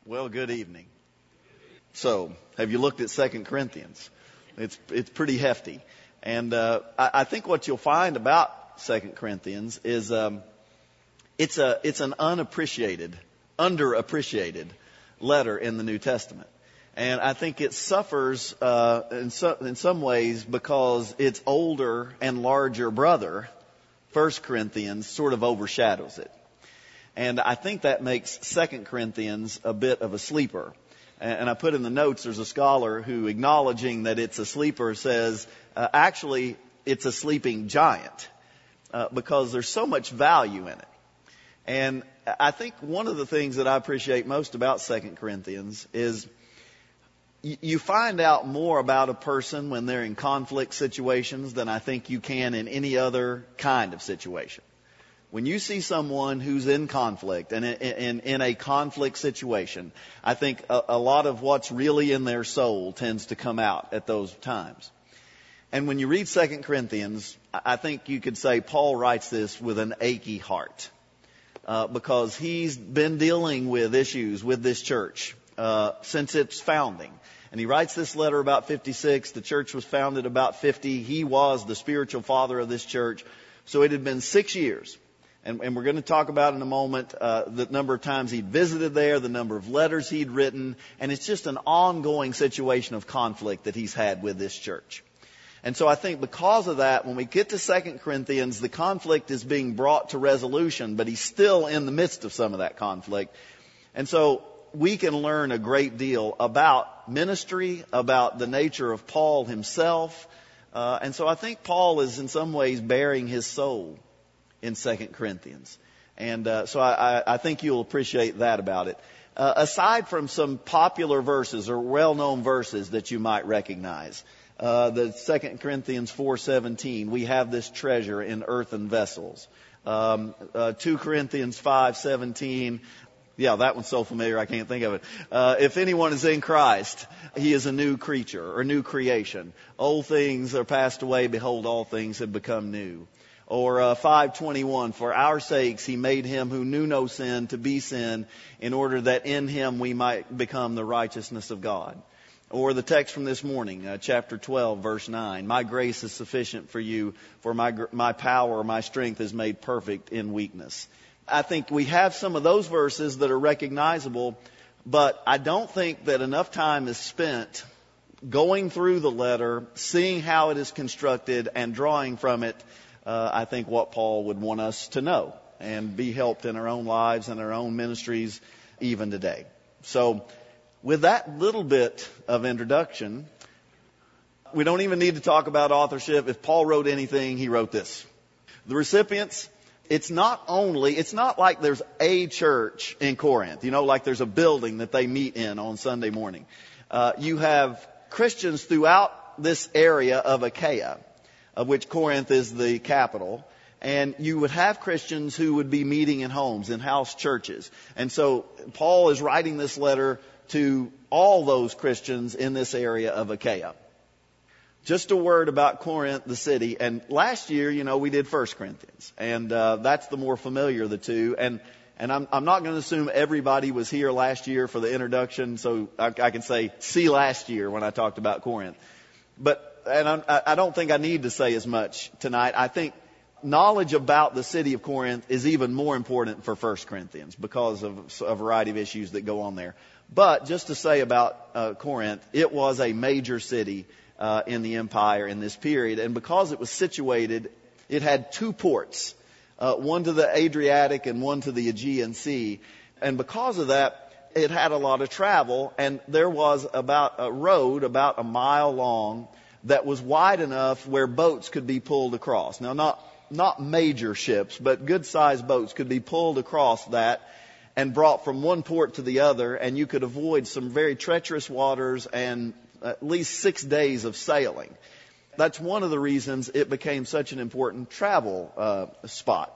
Well, good evening. So, have you looked at 2 Corinthians? It's pretty hefty. And I think what you'll find about 2 Corinthians is it's an underappreciated letter in the New Testament. And I think it suffers in some ways because its older and larger brother, 1 Corinthians, sort of overshadows it. And I think that makes 2 Corinthians a bit of a sleeper. And I put in the notes, there's a scholar who, acknowledging that it's a sleeper, says, actually, it's a sleeping giant, because there's so much value in it. And I think one of the things that I appreciate most about 2 Corinthians is you find out more about a person when they're in conflict situations than I think you can in any other kind of situation. When you see someone who's in conflict and in a conflict situation, I think a lot of what's really in their soul tends to come out at those times. And when you read 2 Corinthians, I think you could say Paul writes this with an achy heart, because he's been dealing with issues with this church since its founding. And he writes this letter about 56. The church was founded about 50. He was the spiritual father of this church. So it had been 6 years. And we're going to talk about in a moment the number of times he'd visited there, the number of letters he'd written, and it's just an ongoing situation of conflict that he's had with this church. And so I think because of that, when we get to 2 Corinthians, the conflict is being brought to resolution, but he's still in the midst of some of that conflict. And so we can learn a great deal about ministry, about the nature of Paul himself. And so I think Paul is in some ways bearing his soul in 2 Corinthians. And so I think you'll appreciate that about it. Aside from some popular verses or well-known verses that you might recognize, the 2 Corinthians 4:17, we have this treasure in earthen vessels. 2 Corinthians 5:17, yeah, that one's so familiar I can't think of it. If anyone is in Christ, he is a new creature or new creation. Old things are passed away, behold, all things have become new. Or 5:21, for our sakes he made him who knew no sin to be sin, in order that in him we might become the righteousness of God. Or the text from this morning, chapter 12, verse 9, my grace is sufficient for you, for my power, my strength is made perfect in weakness. I think we have some of those verses that are recognizable, but I don't think that enough time is spent going through the letter, seeing how it is constructed, and drawing from it I think what Paul would want us to know and be helped in our own lives and our own ministries even today. So with that little bit of introduction, we don't even need to talk about authorship. If Paul wrote anything, he wrote this. The recipients, it's not like there's a church in Corinth, like there's a building that they meet in on Sunday morning. You have Christians throughout this area of Achaia, of which Corinth is the capital. And you would have Christians who would be meeting in homes, in house churches. And so Paul is writing this letter to all those Christians in this area of Achaia. Just a word about Corinth, the city. And last year, we did 1 Corinthians. And that's the more familiar of the two. And I'm not going to assume everybody was here last year for the introduction. So I can say, see last year when I talked about Corinth. And I don't think I need to say as much tonight. I think knowledge about the city of Corinth is even more important for 1 Corinthians because of a variety of issues that go on there. But just to say about Corinth, it was a major city in the empire in this period. And because it was situated, it had two ports, one to the Adriatic and one to the Aegean Sea. And because of that, it had a lot of travel. And there was about a road about a mile long that was wide enough where boats could be pulled across. Now, not major ships, but good-sized boats could be pulled across that and brought from one port to the other, and you could avoid some very treacherous waters and at least 6 days of sailing. That's one of the reasons it became such an important travel spot.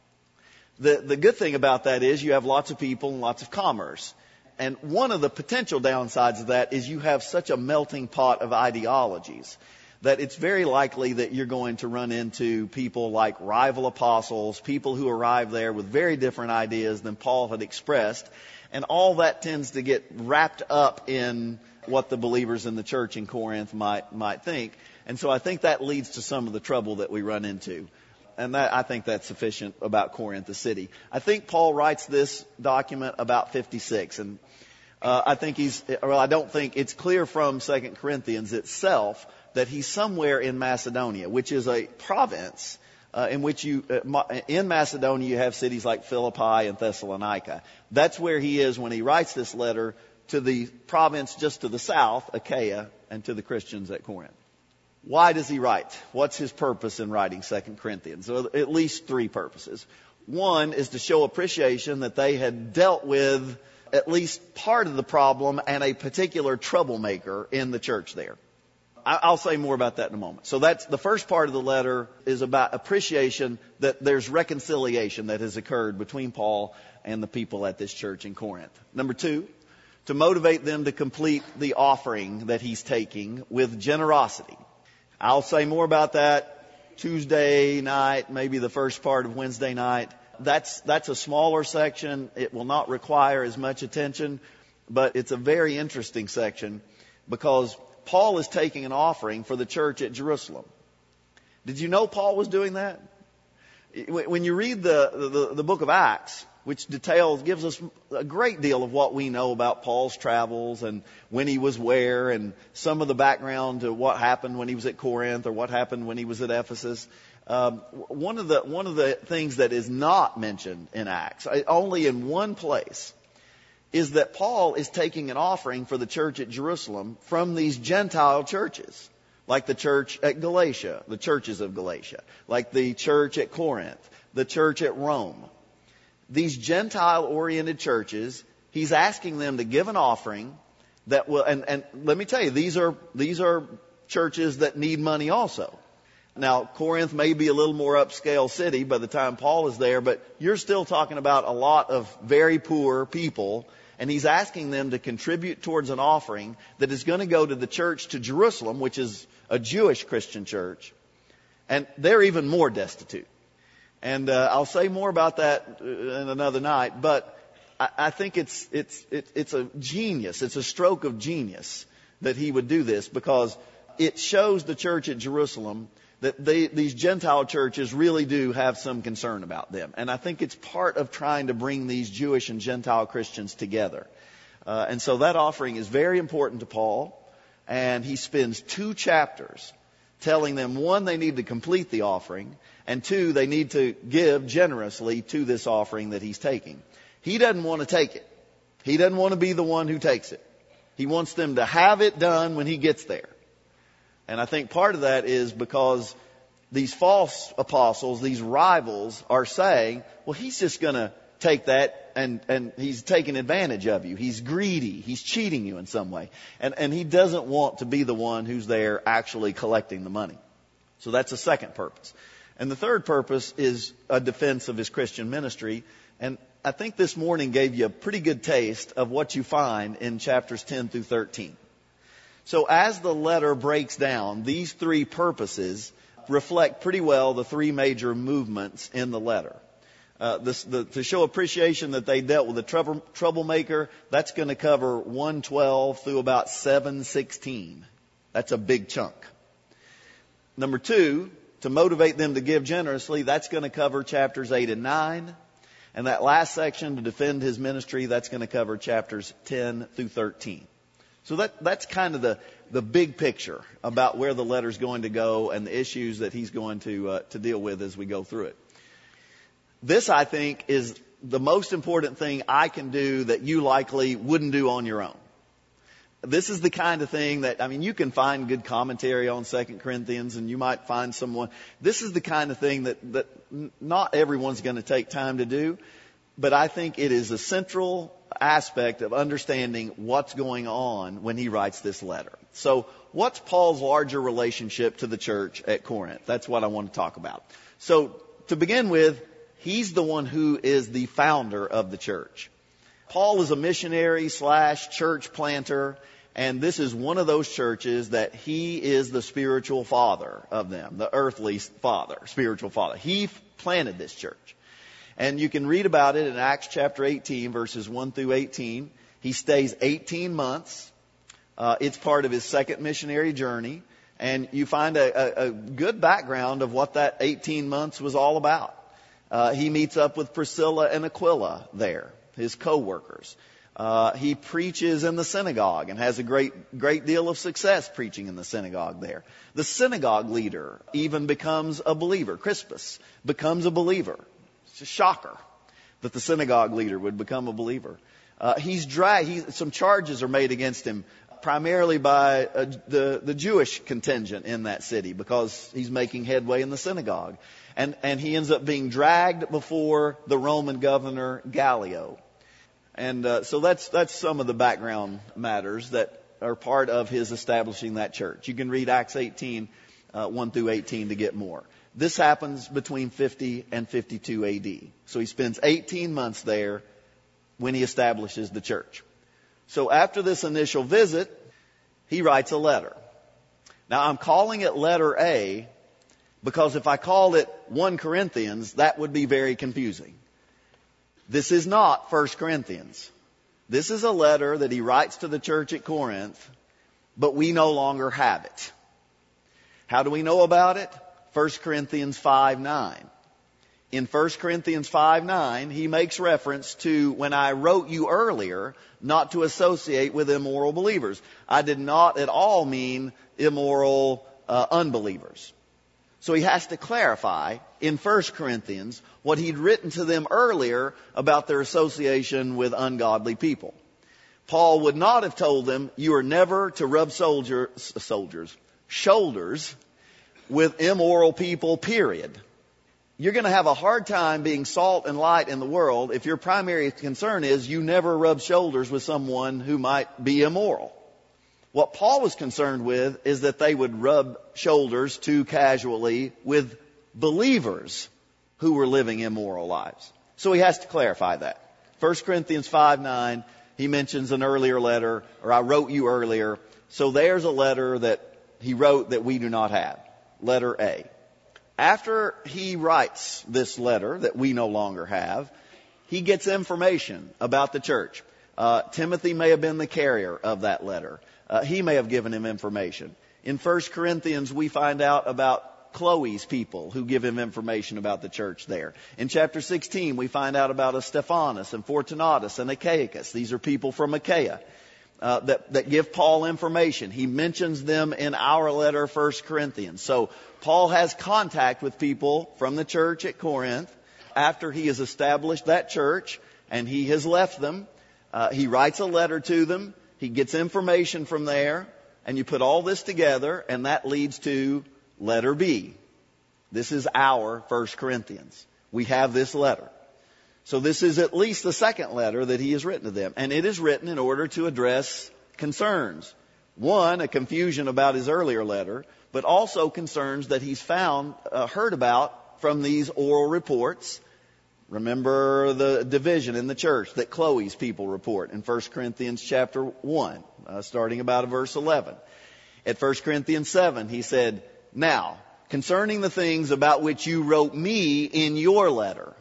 The good thing about that is you have lots of people and lots of commerce. And one of the potential downsides of that is you have such a melting pot of ideologies that it's very likely that you're going to run into people like rival apostles, people who arrive there with very different ideas than Paul had expressed. And all that tends to get wrapped up in what the believers in the church in Corinth might think. And so I think that leads to some of the trouble that we run into. And I think that's sufficient about Corinth, the city. I think Paul writes this document about 56. And I don't think it's clear from 2 Corinthians itself that he's somewhere in Macedonia, which is a province in which in Macedonia you have cities like Philippi and Thessalonica. That's where he is when he writes this letter to the province just to the south, Achaia, and to the Christians at Corinth. Why does he write? What's his purpose in writing 2 Corinthians? So at least three purposes. One is to show appreciation that they had dealt with at least part of the problem and a particular troublemaker in the church there. I'll say more about that in a moment. So that's the first part of the letter, is about appreciation that there's reconciliation that has occurred between Paul and the people at this church in Corinth. Number two, to motivate them to complete the offering that he's taking with generosity. I'll say more about that Tuesday night, maybe the first part of Wednesday night. That's a smaller section. It will not require as much attention, but it's a very interesting section because Paul is taking an offering for the church at Jerusalem. Did you know Paul was doing that? When you read the book of Acts, which gives us a great deal of what we know about Paul's travels and when he was where and some of the background to what happened when he was at Corinth or what happened when he was at Ephesus. One of the things that is not mentioned in Acts, only in one place, is that Paul is taking an offering for the church at Jerusalem from these Gentile churches, like the church at Galatia, the churches of Galatia, like the church at Corinth, the church at Rome. These Gentile-oriented churches, he's asking them to give an offering that will, and let me tell you, these are churches that need money also. Now, Corinth may be a little more upscale city by the time Paul is there, but you're still talking about a lot of very poor people, and he's asking them to contribute towards an offering that is going to go to the church to Jerusalem, which is a Jewish Christian church, and they're even more destitute. And I'll say more about that in another night, but I think it's a genius. It's a stroke of genius that he would do this, because it shows the church at Jerusalem that these Gentile churches really do have some concern about them. And I think it's part of trying to bring these Jewish and Gentile Christians together. And so that offering is very important to Paul. And he spends 2 chapters telling them, one, they need to complete the offering, and 2, they need to give generously to this offering that he's taking. He doesn't want to take it. He doesn't want to be the one who takes it. He wants them to have it done when he gets there. And I think part of that is because these false apostles, these rivals, are saying, well, he's just going to take that and he's taking advantage of you. He's greedy. He's cheating you in some way. And he doesn't want to be the one who's there actually collecting the money. So that's the second purpose. And the third purpose is a defense of his Christian ministry. And I think this morning gave you a pretty good taste of what you find in chapters 10 through 13. So as the letter breaks down, these 3 purposes reflect pretty well the 3 major movements in the letter. To show appreciation that they dealt with a troublemaker, that's going to cover 1:12 through about 7:16. That's a big chunk. Number 2, to motivate them to give generously, that's going to cover chapters 8 and 9. And that last section, to defend his ministry, that's going to cover chapters 10 through 13. So that's kind of the big picture about where the letter's going to go and the issues that he's going to deal with as we go through it. This, I think, is the most important thing I can do that you likely wouldn't do on your own. This is the kind of thing that, you can find good commentary on 2 Corinthians and you might find someone. This is the kind of thing that not everyone's going to take time to do, but I think it is a central aspect of understanding what's going on when he writes this letter. So what's Paul's larger relationship to the church at Corinth? That's what I want to talk about. So to begin with, he's the one who is the founder of the church. Paul is a missionary / church planter, and this is one of those churches that he is the spiritual father of them, the earthly father, spiritual father. He planted this church. And you can read about it in Acts chapter 18, verses 1 through 18. He stays 18 months. It's part of his second missionary journey. And you find a good background of what that 18 months was all about. He meets up with Priscilla and Aquila there, his co-workers. He preaches in the synagogue and has a great deal of success preaching in the synagogue there. The synagogue leader even becomes a believer. Crispus becomes a believer. It's a shocker that the synagogue leader would become a believer. He's dragged. Some charges are made against him, primarily by the Jewish contingent in that city, because he's making headway in the synagogue. And he ends up being dragged before the Roman governor Gallio. And so that's some of the background matters that are part of his establishing that church. You can read Acts 18, 1 through 18 to get more. This happens between 50 and 52 AD. So he spends 18 months there when he establishes the church. So after this initial visit, he writes a letter. Now I'm calling it letter A because if I called it 1 Corinthians, that would be very confusing. This is not 1 Corinthians. This is a letter that he writes to the church at Corinth, but we no longer have it. How do we know about it? 1 Corinthians 5:9. In 1 Corinthians 5:9, he makes reference to when I wrote you earlier not to associate with immoral believers. I did not at all mean immoral unbelievers. So he has to clarify in 1 Corinthians what he'd written to them earlier about their association with ungodly people. Paul would not have told them, you are never to rub shoulders with immoral people, period. You're going to have a hard time being salt and light in the world if your primary concern is you never rub shoulders with someone who might be immoral. What Paul was concerned with is that they would rub shoulders too casually with believers who were living immoral lives. So he has to clarify that. 1 Corinthians 5:9, he mentions an earlier letter, or I wrote you earlier. So there's a letter that he wrote that we do not have. Letter A. After he writes this letter that we no longer have, he gets information about the church. Timothy may have been the carrier of that letter. He may have given him information. In 1 Corinthians, we find out about Chloe's people who give him information about the church there. In chapter 16, we find out about Stephanas and Fortunatus and Achaicus. These are people from Achaia that give Paul information. He mentions them in our letter, 1 Corinthians. So Paul has contact with people from the church at Corinth after he has established that church and he has left them. He writes a letter to them. He gets information from there, and you put all this together, and that leads to letter B. This is our 1 Corinthians. We have this letter. So this is at least the second letter that he has written to them, and it is written in order to address concerns. One, a confusion about his earlier letter, but also concerns that he's heard about from these oral reports. Remember the division in the church that Chloe's people report in 1 Corinthians chapter 1, starting about verse 11. At 1 Corinthians 7, he said, now, concerning the things about which you wrote me in your letter.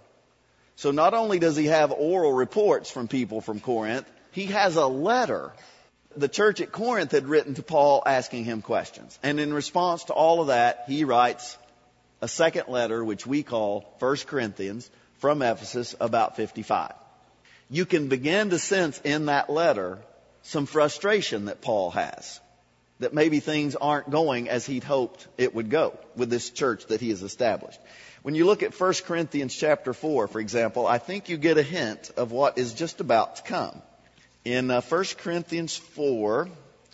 So not only does he have oral reports from people from Corinth, he has a letter. The church at Corinth had written to Paul asking him questions. And in response to all of that, he writes a second letter, which we call 1 Corinthians, from Ephesus, about 55. You can begin to sense in that letter some frustration that Paul has, that maybe things aren't going as he'd hoped it would go with this church that he has established. When you look at 1 Corinthians chapter 4, for example, I think you get a hint of what is just about to come. In 1 Corinthians 4,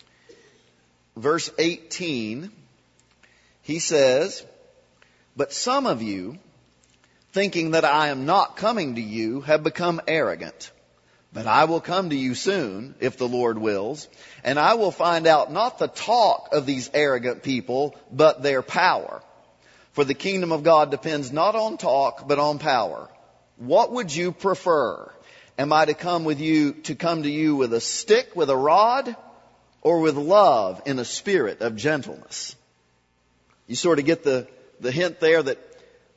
verse 18, he says, but some of you, thinking that I am not coming to you, have become arrogant. But I will come to you soon, if the Lord wills, and I will find out not the talk of these arrogant people, but their power. For the kingdom of God depends not on talk, but on power. What would you prefer? Am I to come to you with a stick, with a rod, or with love in a spirit of gentleness? You sort of get the hint there that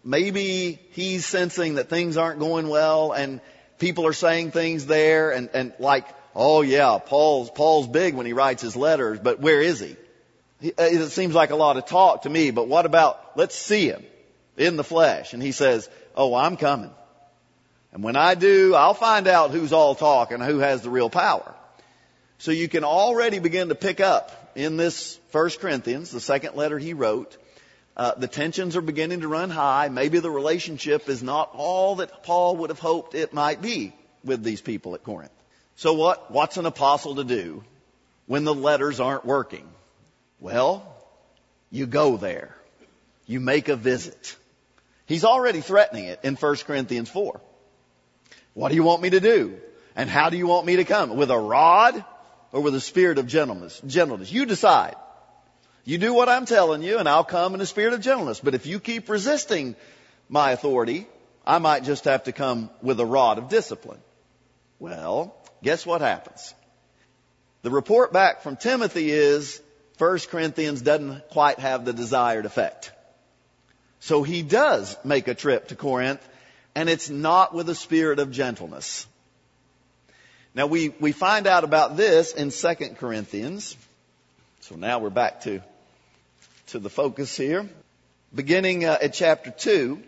maybe he's sensing that things aren't going well and people are saying things there and like, oh yeah, Paul's big when he writes his letters, but where is he? It seems like a lot of talk to me, but what about, let's see him in the flesh. And he says, oh, I'm coming. And when I do, I'll find out who's all talk and who has the real power. So you can already begin to pick up in this 1 Corinthians, the second letter he wrote, the tensions are beginning to run high. Maybe the relationship is not all that Paul would have hoped it might be with these people at Corinth. So what's an apostle to do when the letters aren't working? Well, you go there. You make a visit. He's already threatening it in 1 Corinthians 4. What do you want me to do? And how do you want me to come? With a rod or with a spirit of gentleness? You decide. You do what I'm telling you and I'll come in a spirit of gentleness. But if you keep resisting my authority, I might just have to come with a rod of discipline. Well, guess what happens? The report back from Timothy is 1 Corinthians doesn't quite have the desired effect. So he does make a trip to Corinth, and it's not with a spirit of gentleness. Now we find out about this in 2 Corinthians. So now we're back to the focus here. Beginning at chapter 2,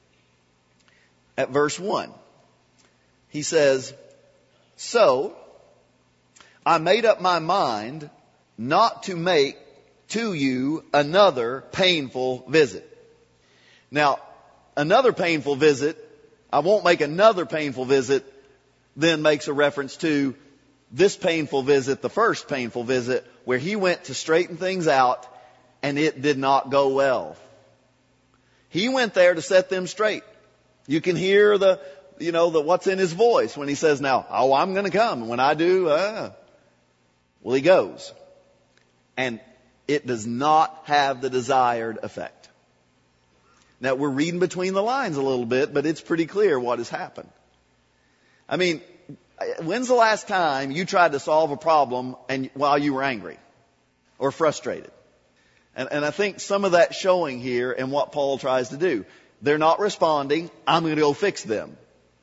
at verse 1. He says, so I made up my mind not to make to you another painful visit. Now, another painful visit, I won't make another painful visit, then makes a reference to this painful visit, the first painful visit, where he went to straighten things out and it did not go well. He went there to set them straight. You can hear the what's in his voice when he says, now, oh, I'm going to come. And when I do, well, he goes. And it does not have the desired effect. Now, we're reading between the lines a little bit, but it's pretty clear what has happened. I mean, when's the last time you tried to solve a problem while you were angry or frustrated? And I think some of that's showing here in what Paul tries to do. They're not responding. I'm going to go fix them.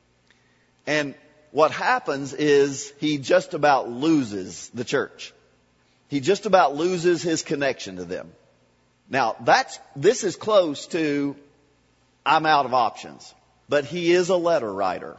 And what happens is he just about loses the church. He just about loses his connection to them. Now, this is close to I'm out of options. But he is a letter writer.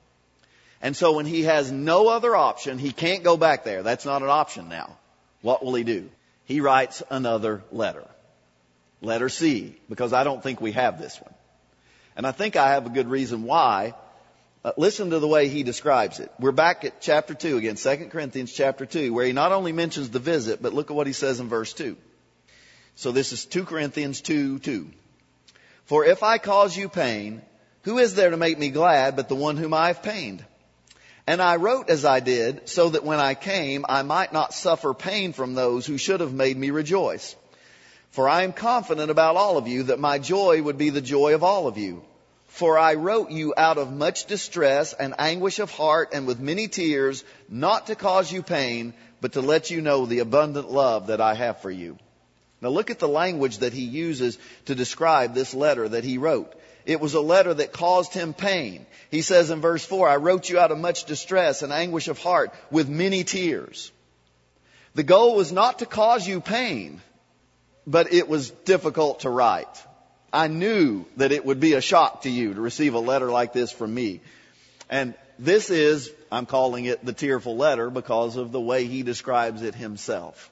And so when he has no other option, he can't go back there. That's not an option now. What will he do? He writes another letter. Letter C, because I don't think we have this one. And I think I have a good reason why. Listen to the way he describes it. We're back at chapter 2 again, 2 Corinthians chapter 2, where he not only mentions the visit, but look at what he says in verse 2. So this is 2 Corinthians 2:2. For if I cause you pain, who is there to make me glad but the one whom I have pained? And I wrote as I did, so that when I came, I might not suffer pain from those who should have made me rejoice. For I am confident about all of you that my joy would be the joy of all of you. For I wrote you out of much distress and anguish of heart and with many tears, not to cause you pain, but to let you know the abundant love that I have for you. Now look at the language that he uses to describe this letter that he wrote. It was a letter that caused him pain. He says in verse 4, I wrote you out of much distress and anguish of heart with many tears. The goal was not to cause you pain, but it was difficult to write. I knew that it would be a shock to you to receive a letter like this from me. And this is, I'm calling it the tearful letter because of the way he describes it himself.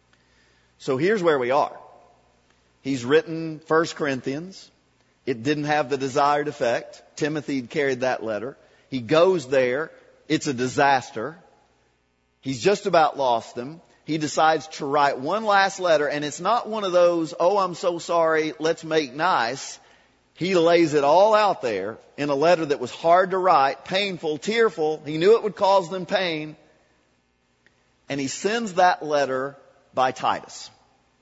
So here's where we are. He's written 1 Corinthians. It didn't have the desired effect. Timothy carried that letter. He goes there. It's a disaster. He's just about lost them. He decides to write one last letter, and it's not one of those, oh, I'm so sorry, let's make nice. He lays it all out there in a letter that was hard to write, painful, tearful. He knew it would cause them pain. And he sends that letter by Titus.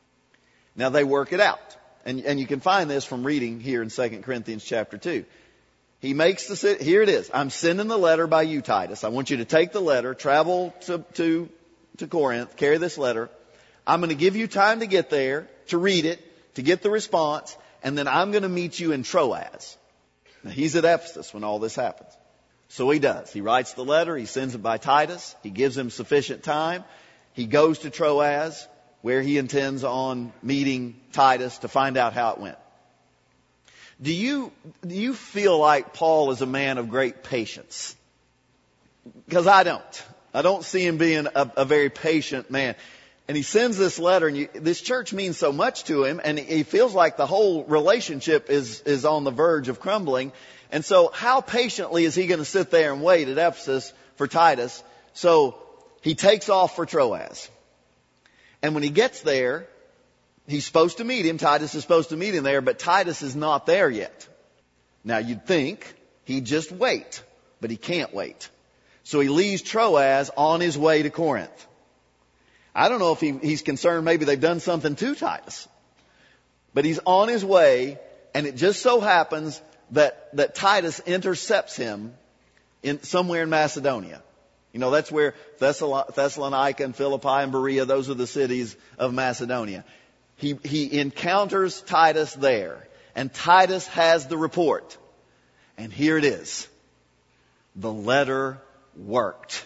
Now they work it out. And you can find this from reading here in 2 Corinthians chapter 2. He makes here it is. I'm sending the letter by you, Titus. I want you to take the letter, travel to Corinth, carry this letter. I'm going to give you time to get there, to read it, to get the response. and then I'm going to meet you in Troas. Now, he's at Ephesus when all this happens. So he does. He writes the letter. He sends it by Titus. He gives him sufficient time. He goes to Troas, where he intends on meeting Titus to find out how it went. Do you feel like Paul is a man of great patience? Because I don't. I don't see him being a very patient man. And he sends this letter, and this church means so much to him, and he feels like the whole relationship is on the verge of crumbling. And so how patiently is he going to sit there and wait at Ephesus for Titus? So he takes off for Troas. And when he gets there, he's supposed to meet him. Titus is supposed to meet him there, but Titus is not there yet. Now you'd think he'd just wait, but he can't wait. So he leaves Troas on his way to Corinth. I don't know if he's concerned maybe they've done something to Titus. But he's on his way, and it just so happens that Titus intercepts him somewhere in Macedonia. You know, that's where Thessalonica and Philippi and Berea, those are the cities of Macedonia. He encounters Titus there, and Titus has the report. And here it is. The letter worked.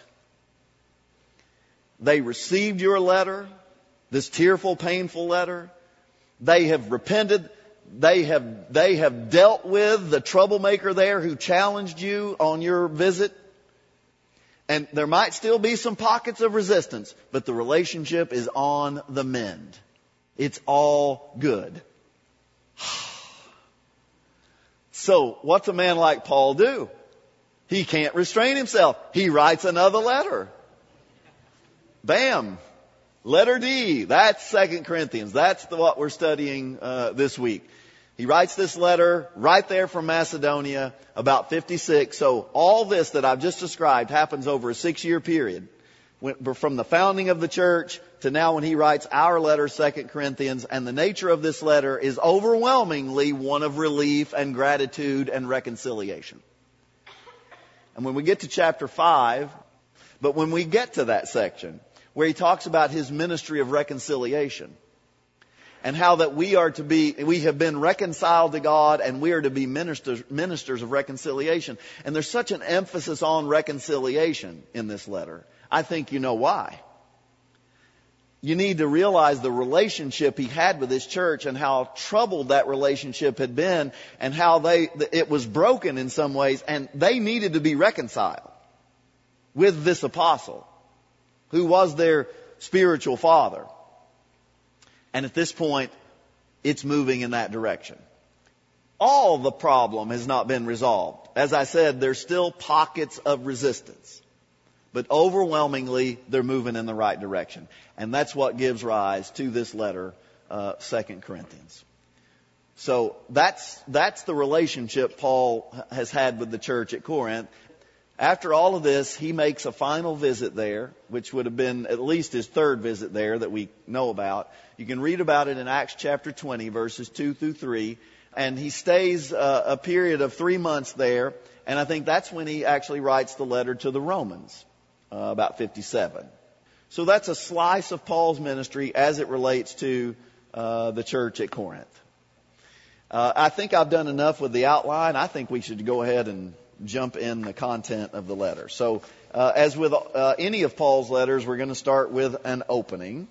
They received your letter, this tearful, painful letter. They have repented. They have dealt with the troublemaker there who challenged you on your visit. And there might still be some pockets of resistance, but the relationship is on the mend. It's all good. So what's a man like Paul do? He can't restrain himself. He writes another letter. Bam. Letter D. That's 2 Corinthians. That's what we're studying this week. He writes this letter right there from Macedonia, about 56. So all this that I've just described happens over a 6-year period. From the founding of the church to now when he writes our letter, 2 Corinthians. And the nature of this letter is overwhelmingly one of relief and gratitude and reconciliation. And when we get to chapter 5, but when we get to that section where he talks about his ministry of reconciliation and how that we have been reconciled to God and we are to be ministers of reconciliation. And there's such an emphasis on reconciliation in this letter. I think you know why. You need to realize the relationship he had with his church and how troubled that relationship had been and how it was broken in some ways, and they needed to be reconciled with this apostle who was their spiritual father. And at this point, it's moving in that direction. All the problem has not been resolved. As I said, there's still pockets of resistance. But overwhelmingly, they're moving in the right direction. And that's what gives rise to this letter, 2 Corinthians. So that's the relationship Paul has had with the church at Corinth. After all of this, he makes a final visit there, which would have been at least his third visit there that we know about. You can read about it in Acts chapter 20, verses 2 through 3. And he stays a period of 3 months there. And I think that's when he actually writes the letter to the Romans. About 57. So that's a slice of Paul's ministry as it relates to the church at Corinth. I think I've done enough with the outline. I think we should go ahead and jump in the content of the letter. So as with any of Paul's letters, we're going to start with an opening.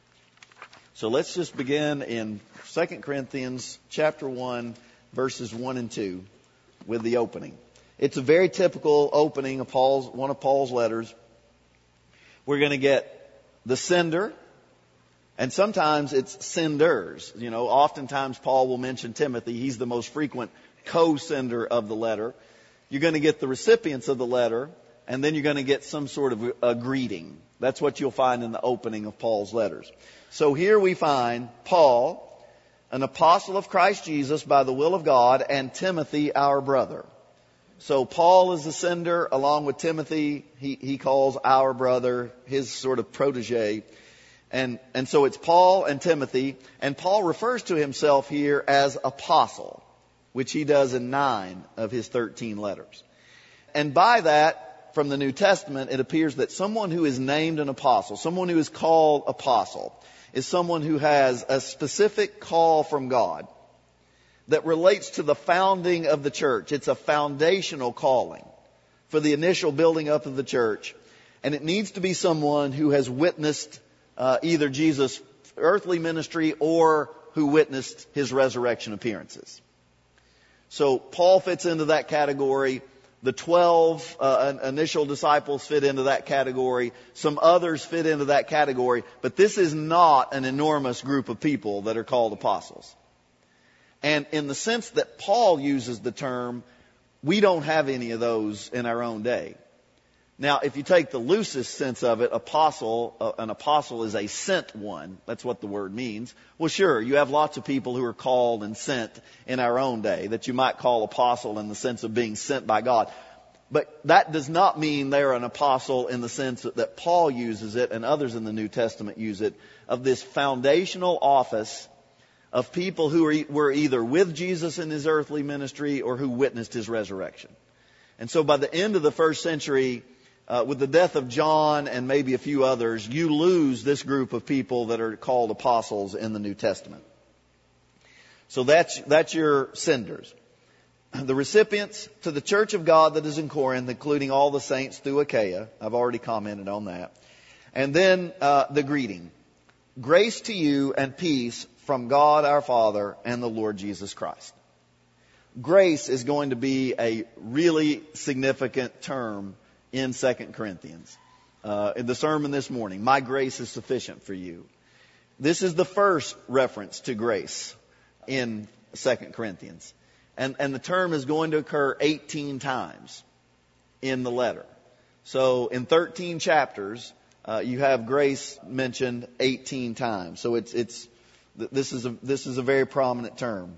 So let's just begin in 2 Corinthians chapter 1, verses 1 and 2 with the opening. It's a very typical opening of one of Paul's letters. We're going to get the sender, and sometimes it's senders. You know, oftentimes Paul will mention Timothy. He's the most frequent co-sender of the letter. You're going to get the recipients of the letter, and then you're going to get some sort of a greeting. That's what you'll find in the opening of Paul's letters. So here we find Paul, an apostle of Christ Jesus by the will of God, and Timothy, our brother. So Paul is the sender along with Timothy. He calls our brother his sort of protege. And so it's Paul and Timothy. And Paul refers to himself here as apostle, which he does in 9 of his 13 letters. And by that, from the New Testament, it appears that someone who is named an apostle, someone who is called apostle, is someone who has a specific call from God. that relates to the founding of the church. It's a foundational calling for the initial building up of the church. And it needs to be someone who has witnessed either Jesus' earthly ministry or who witnessed his resurrection appearances. So Paul fits into that category. The 12 initial disciples fit into that category. Some others fit into that category. But this is not an enormous group of people that are called apostles. And in the sense that Paul uses the term, we don't have any of those in our own day. Now, if you take the loosest sense of it, an apostle is a sent one. That's what the word means. Well, sure, you have lots of people who are called and sent in our own day that you might call apostle in the sense of being sent by God. But that does not mean they're an apostle in the sense that Paul uses it and others in the New Testament use it, of this foundational office of people who were either with Jesus in his earthly ministry or who witnessed his resurrection. And so by the end of the first century, with the death of John and maybe a few others, you lose this group of people that are called apostles in the New Testament. So that's your senders. The recipients to the church of God that is in Corinth, including all the saints through Achaia. I've already commented on that. And then the greeting. Grace to you and peace from God our Father and the Lord Jesus Christ. Grace is going to be a really significant term in 2 Corinthians. In the sermon this morning, my grace is sufficient for you. This is the first reference to grace in 2 Corinthians. And the term is going to occur 18 times in the letter. So in 13 chapters, you have grace mentioned 18 times. So this is a very prominent term.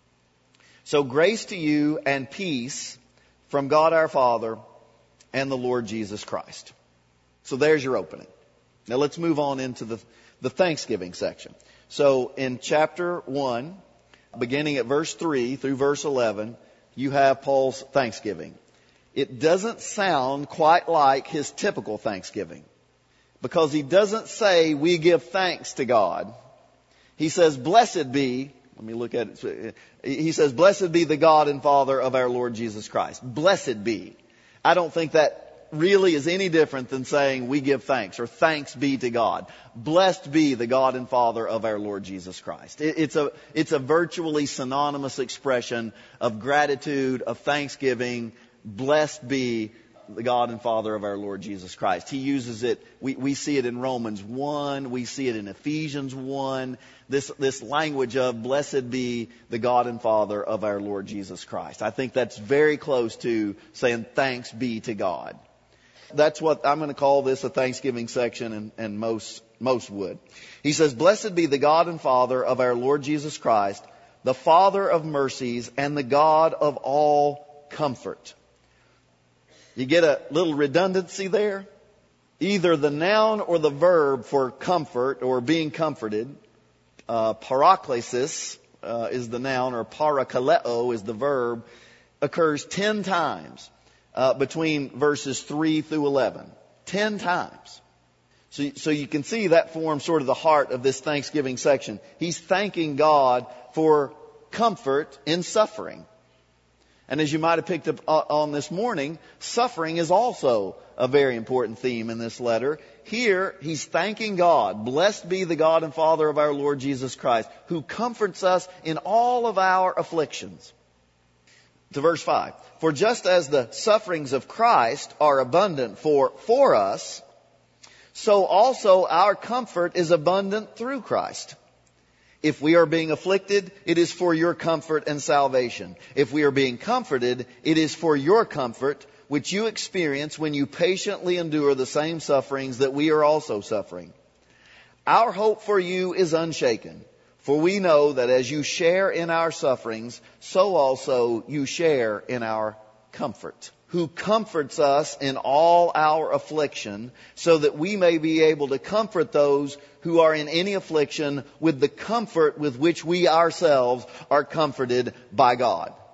So grace to you and peace from God our Father and the Lord Jesus Christ. So there's your opening. Now let's move on into the Thanksgiving section. So in chapter 1, beginning at verse 3 through verse 11, you have Paul's thanksgiving. It doesn't sound quite like his typical thanksgiving, because he doesn't say we give thanks to God. He says, blessed be, let me look at it. He says, blessed be the God and Father of our Lord Jesus Christ. Blessed be. I don't think that really is any different than saying we give thanks or thanks be to God. Blessed be the God and Father of our Lord Jesus Christ. It's a virtually synonymous expression of gratitude, of thanksgiving. Blessed be the God and Father of our Lord Jesus Christ. He uses it. We see it in Romans 1. We see it in Ephesians 1. This language of blessed be the God and Father of our Lord Jesus Christ. I think that's very close to saying thanks be to God. That's what I'm going to call this a Thanksgiving section, and most would. He says, blessed be the God and Father of our Lord Jesus Christ, the Father of mercies and the God of all comfort. You get a little redundancy there. Either the noun or the verb for comfort or being comforted, paraklesis is the noun, or parakaleo is the verb, occurs 10 times between verses 3 through 11. 10 times. So you can see that forms sort of the heart of this Thanksgiving section. He's thanking God for comfort in suffering. And as you might have picked up on this morning, suffering is also a very important theme in this letter. Here, he's thanking God. Blessed be the God and Father of our Lord Jesus Christ, who comforts us in all of our afflictions. To verse 5. For just as the sufferings of Christ are abundant for us, so also our comfort is abundant through Christ. If we are being afflicted, it is for your comfort and salvation. If we are being comforted, it is for your comfort, which you experience when you patiently endure the same sufferings that we are also suffering. Our hope for you is unshaken, for we know that as you share in our sufferings, so also you share in our comfort. Who comforts us in all our affliction, so that we may be able to comfort those who are in any affliction with the comfort with which we ourselves are comforted by God.